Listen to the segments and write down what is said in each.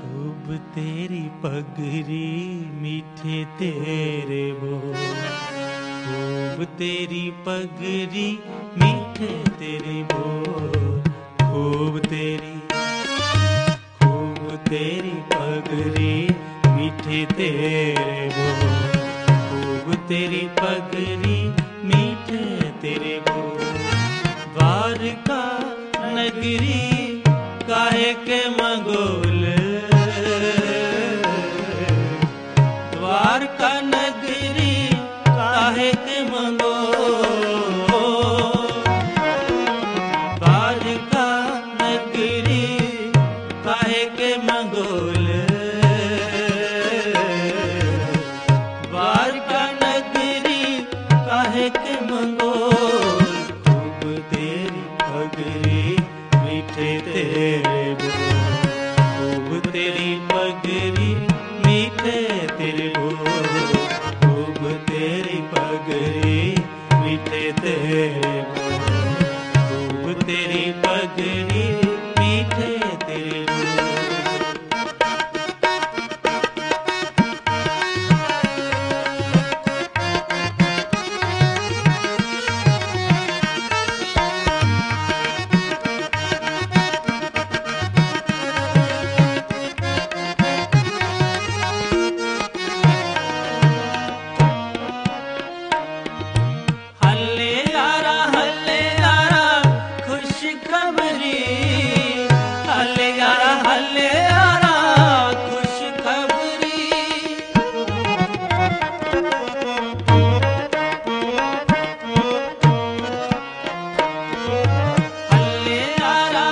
खूब तेरी पगरी मीठे तेरे बोल, खूब तेरी पगरी मीठे तेरे बोल, खूब तेरी पगरी मीठे तेरे बोल, खूब तेरी पगरी मीठे तेरे बोल। द्वारका नगरी काहे के मंगोल, द्वारका नगरी काहे के मंगोल, द्वारका नगरी काहे के मंगोल, द्वारका नगरी काहे के मंगोल। खूब तेरी पगरी मीठे तेरे बोल, खूब तेरी पगरी मीठे तेरे बोल, खूब तेरी पगरी मीठे तेरे बोल, खूब तेरी पगरी मीठे तेरे बोल। हल्ले यारा खुश खबरी, हल्ले यारा खुश खबरी, हल्ले यारा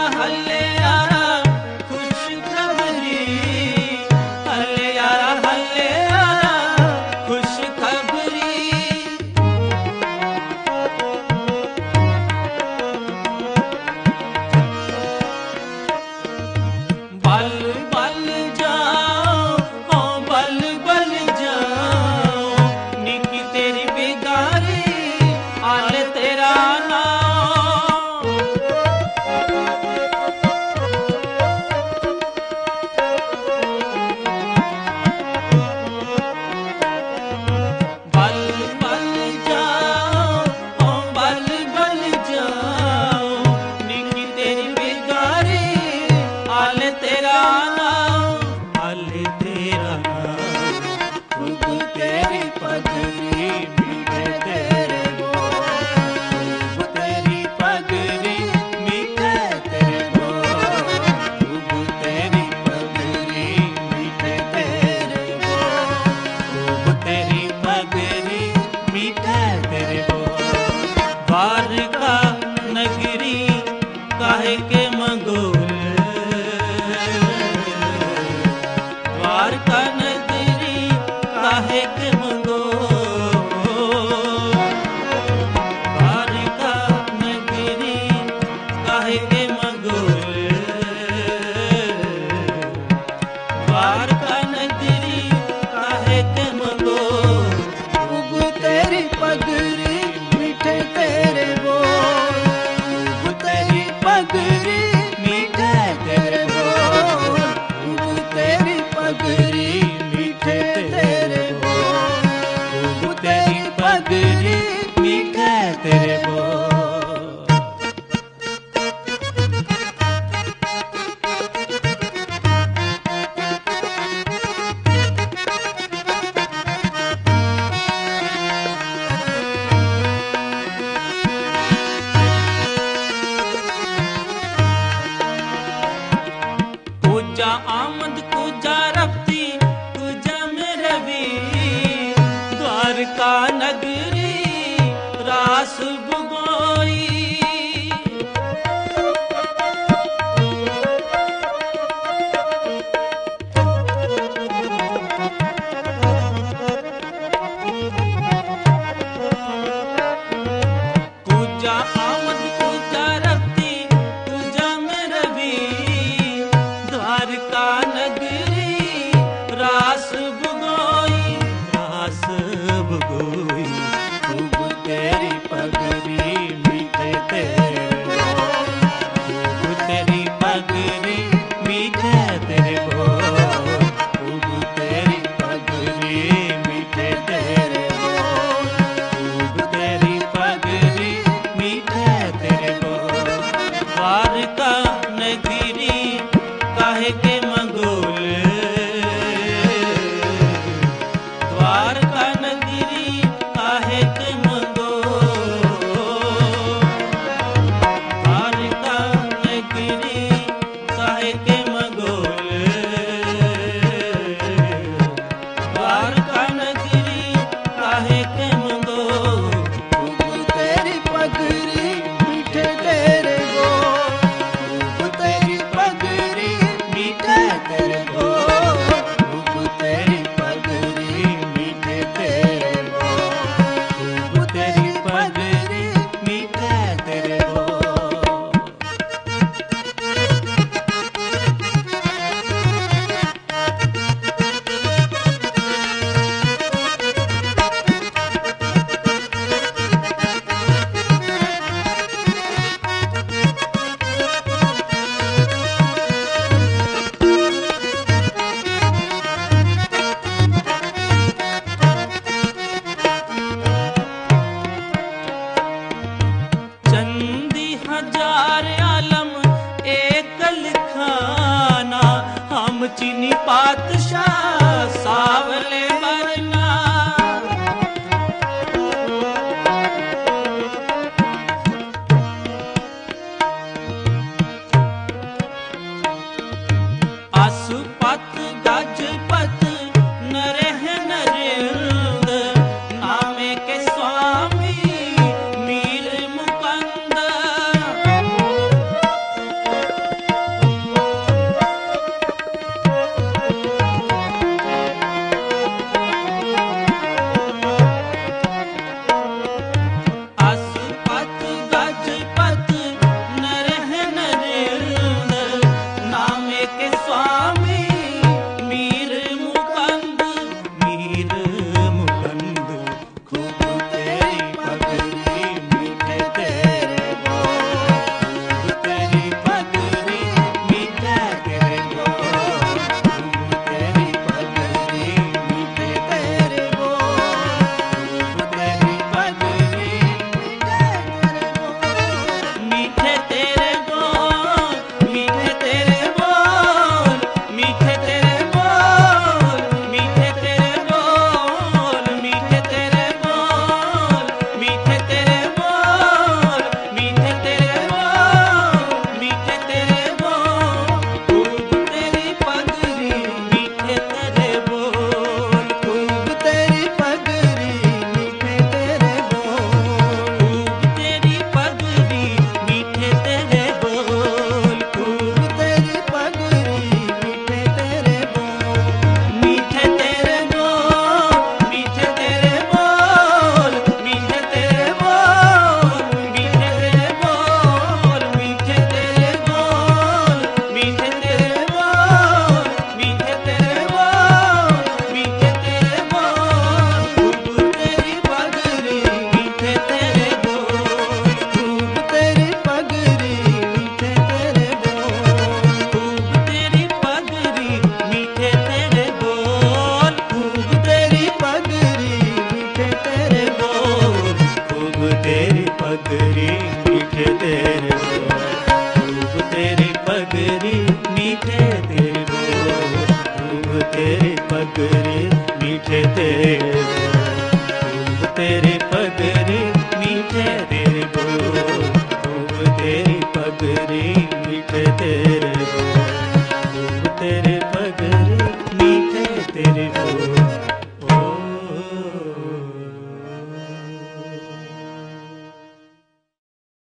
खुश खबरी, हल्ले यारा खुश खबरी। बल बल जाओ, ओ बल बल जाओ, निकी तेरी बिगारी आल तेरा नाम, बल बल जाओ, ओ बल बल जाओ, निकी तेरी बिगारी आल तेरा नाम, आल तेरा नाम। खूब तेरी पगरी मीठे तेरे बोल, खूब तेरी पगरी मीठे तेरे बोल, खूब तेरी पगरी मीठे तेरे बोल, खूब तेरी पगरी मीठे तेरे बोल। द्वारका नगरी काहे के मंगोल, द्वारका नगरी काहे के मंगोल, द्वारका नगरी काहे के मंगोल, द्वारका नगरी काहे के मंगोल। खूब तेरी पगरी मीठे तेरे बोल, खूब तेरी पगरी मीठे तेरे बोल, खूब तेरी पगरी मीठे तेरे बोल, खूब तेरी पगरी मीठे तेरे बोल। कुजा आमद कुजा रफ्ती कुजा में रवि, द्वारका नगरी रास बुगोई, कुजा आमद कुजा रफ्ती कुजा में रवि, द्वारका नगरी चीनी पातशाह सावले बरना। आसुपत गजपत नरह नरिंद नामे के स्वामी मीर मुकंद। आसुपत गजपत नरह नरिंद नामे के स्वामी मीर मुकंद। मीर मुकंद खूब तेरी पगड़ी मीठे तेरे बोल। खूब तेरी पगड़ी मीठे तेरे बोल। खूब तेरी पगड़ी मीठे तेरे बोल। खूब तेरी पगड़ी मीठे तेरे बोल। मीठे तेरे बोल। मीठे तेरे बोल। मीठे तेरे बोल। मीठे तेरे बोल। मीठे तेरे बोल। मीठे तेरे बोल। मीठे तेरे बोल। खूब तेरी पगड़ी मीठे तेरे बोल। खूब तेरी पगड़ी मीठे तेरे बोल। खूब तेरी पगड़ी मीठे तेरे बोल। खूब तेरी पगड़ी मीठे तेरे बोल। मीठे तेरे बोल। मीठे तेरे बोल। मीठे तेरे बोल। मीठे तेरे बोल। मीठे तेरे बोल। मीठे तेरे बोल। मीठे तेरे बोल। मीठे तेरे बोल। खूब तेरी पगड़ी मीठे तेरे बोल। खूब तेरी पगड़ी मीठे तेरे बोल। खूब तेरी पगड़ी मीठे तेरे बोल। खूब तेरी पगड़ी मीठे तेरे बोल। खूब तेरी पगड़ी मीठे तेरे बोल। खूब तेरी पगड़ी मीठे तेरे बोल। खूब तेरी पगड़ी मीठे तेरे बोल। खूब तेरी पगड़ी मीठे तेरे बोल। खूब तेरी पगड़ी मीठे तेरे